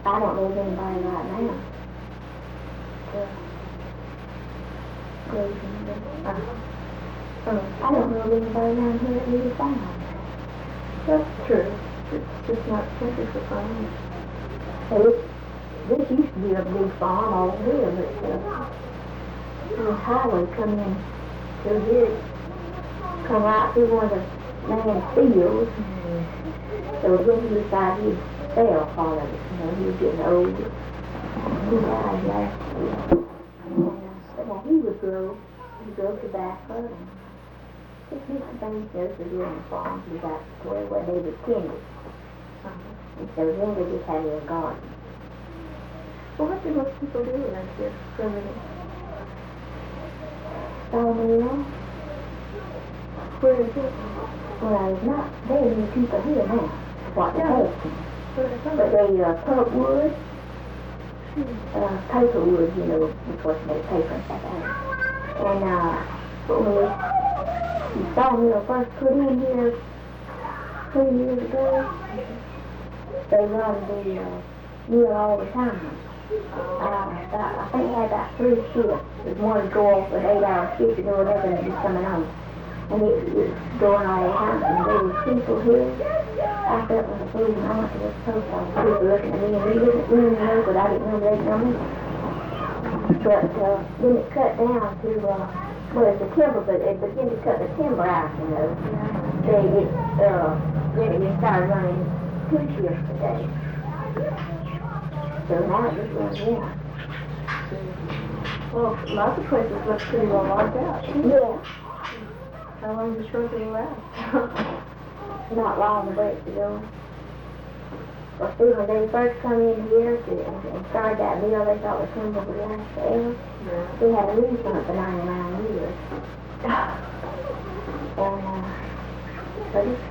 I don't know of anybody right now. I don't know of anybody around here that needs a farm. That's true. It's just not centered for farmers. This used to be a big farm over here, but the highway come in through here, come right through one of the man's fields. So then he decided he'd sell part of it. He was getting old. He died last year. And he would grow tobacco and just different things to do on the farm. He got to where they would tend it. And so then they just had a garden. Well, what do most people do around here for a living? Sawmill. Where is it? Well, it's not very many people here now. What they have. But they pulp wood, paper wood, of course, they make paper and stuff out of it. And but when the sawmill first put in here 2 years ago, they run the mill all the time. I think they had about 3 shifts. There's one to go off an 8-hour shift or whatever, and it's coming on. And it was going all the time. And there were people here. I felt like a fool when I went to this post office. People looking at me, and they didn't really know, but I didn't know they didn't know me. But then it cut down to, well, it's the timber, but it began to cut the timber out, Then it just started running 2 shifts a day. So now it just runs one. Well, lots of places look pretty well locked out. Yeah. How long does the short last? Not long, but to go. Well, see, when they first come in here and started that mill, they thought the timber would last forever. Yeah. We had a lease on it for 99 years. And,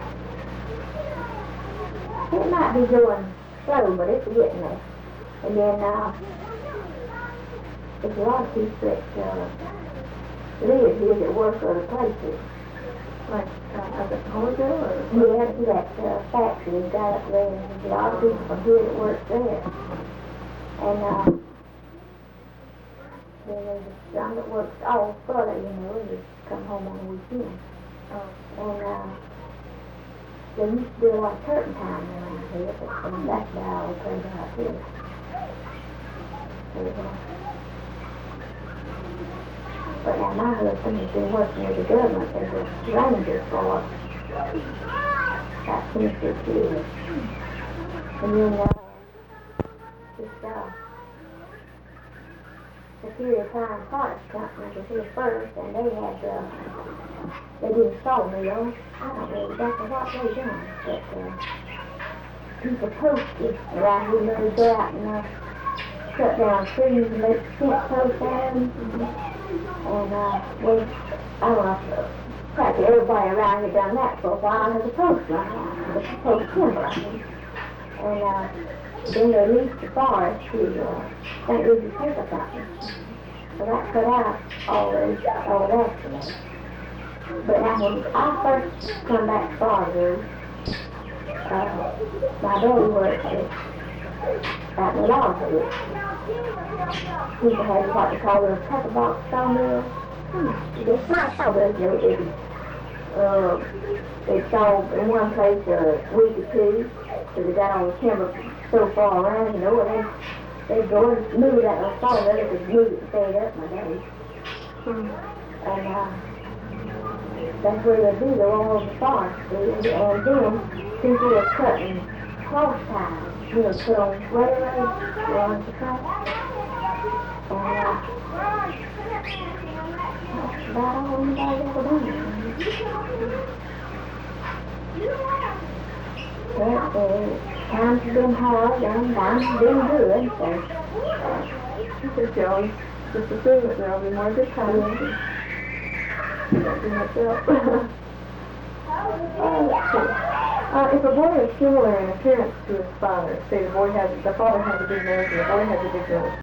but it might be going slow, but it's getting there. And then, there's a lot of people that live here that work other places. Like up at Homerville or? Yeah, that factory is got up there, and there's a lot of people from here that work there. And then there's some that works all further, and just come home on the weekend. And they used to do a lot of turpentine around here, but that's about all they played out here. But now my husband has been working with the government as a ranger for about 26 years. And then this Superior Fine Products Company was here first, and they did a sawmill. I don't know exactly what they done, but people posted around here, they go out and cut down trees and make fence posts out of them. And I don't know, practically everybody around here done that for a while. There's a post line out, a post timber, And then they leased the forest to St. Lucie Paper Company. So that cut out all that today. But now when I first come back to Fargo, my daddy worked at the log pit. People had what they call a pepper box sawmill. It's not sawmill, they saw in one place a week or two, so they got all the timber so far around, and they'd go and move that little sawmill, they could move it and set it up, my daddy. And that's where they do, they're all over the forest, and then people were cutting cross ties. Put on railroads, on the track. And that's about all anybody's ever done. But times have been hard and times have been good, so Just always just assume that there'll be more good times. If a boy is similar in appearance to his father, say the father has a big nose and the boy has a big nose,